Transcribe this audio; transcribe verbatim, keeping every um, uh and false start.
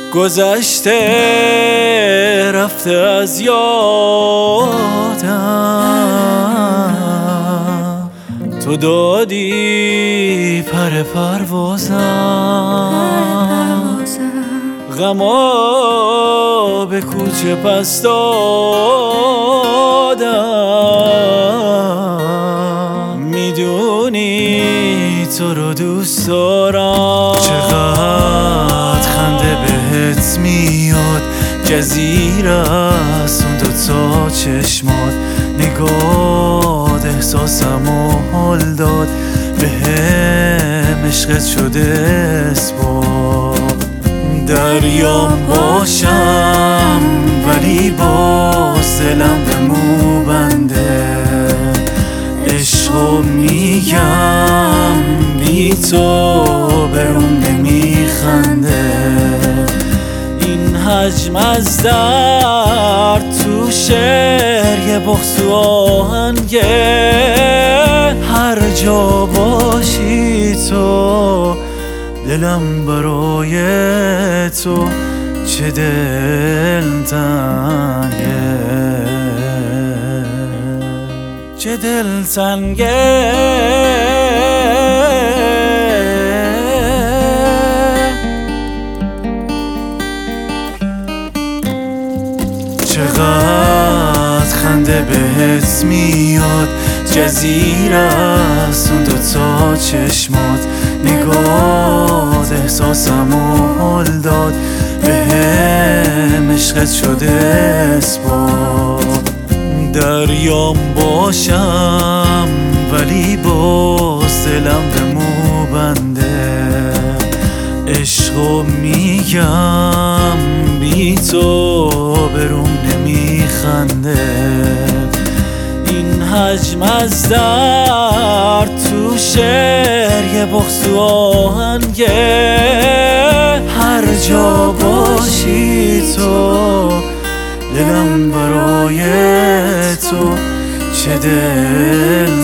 گذشته رفته از یادم، تو دادی پر پروازم، غما به کوچه پس دادم. میدونی تو رو دوست دارم، چقدر خنده بهت میاد، جزیره است اون دوتا چشمات، نگاه احساسمو حال داد، بهم عشقت شده اسباب. دریام باشم ولی باز دلم به مو بنده، عشقو میگم بی تو برون نمیخنده. این حجم از درد تو شعر یه بغض و آهنگه، هر جا باشی تو دلم برای تو چه دلتنگه، چه دلتنگه. چقدر خنده بهت میاد، جزیره است اون دوتا چشمات، نگاه احساسمو حال داد، بهم عشقت شده اسباب. دریام باشم ولی باز دلم به مو بنده، عشقو میگم بی تو برون نمیخنده. این حجم از درد تو شعر یه بغض و آهنگه، هر جا باشی تو دلم برای تو چه دل